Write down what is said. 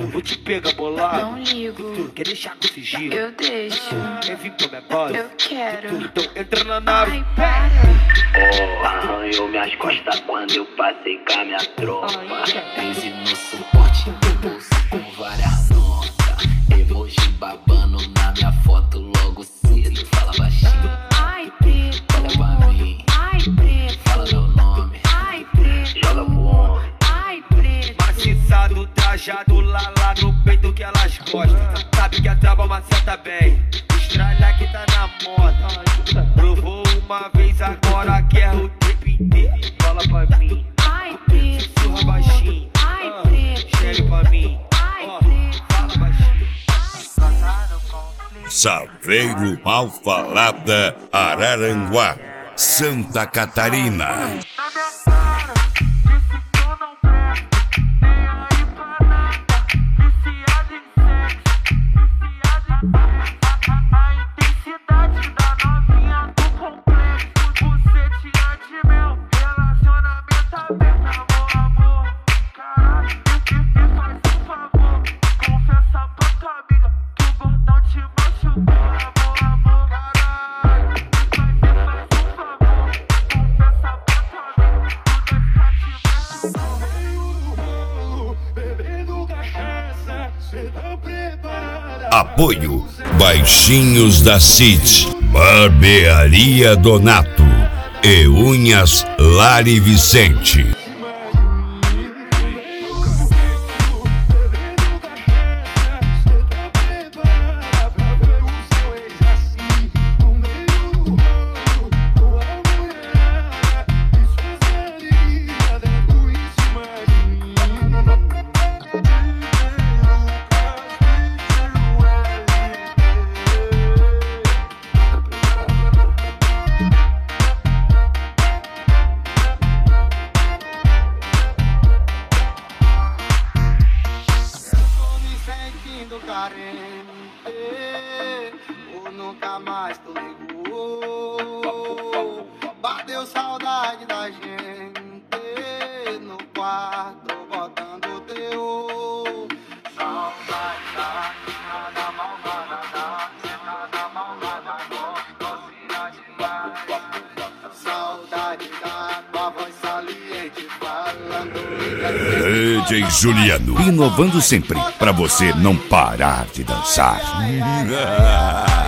vou te pegar bolado. Não ligo. Tu quer deixar com sigilo? Eu deixo. Quer vir pra minha base? Eu quero. Então entra na nave. Ai, para. Arranhou minhas costas quando eu passei com a minha tropa. 15 no suporte, no bolso com várias notas. Emoji babando na minha foto logo cedo. Fala baixinho. Ai, preto. Olha pra mim. Ai, preto. Fala meu nome. Ai, preto. Joga pro homem. Ai, preto. Maciçado, trajado lá no peito que elas gostam. Sabe que a trava maceta bem. Estralha que tá na moda. Provou uma vez, agora quer o tempo inteiro. Fala pra mim. Ai, preto. Surra baixinho. Ai, preto. Chega pra mim. Ai, preto. Fala baixinho. Saveiro Malfalada, Araranguá, Santa Catarina. Apoio Baixinhos da Cid, Barbearia Donato e Unhas Lari Vicente. Ou nunca mais tu ligou. Bateu saudade da gente no quarto botando teu. Saudade da nada malvada, nada malvada, docinha demais. Saudade da tua voz saliente falando. DJ Juliano, inovando sempre, pra você não parar de dançar.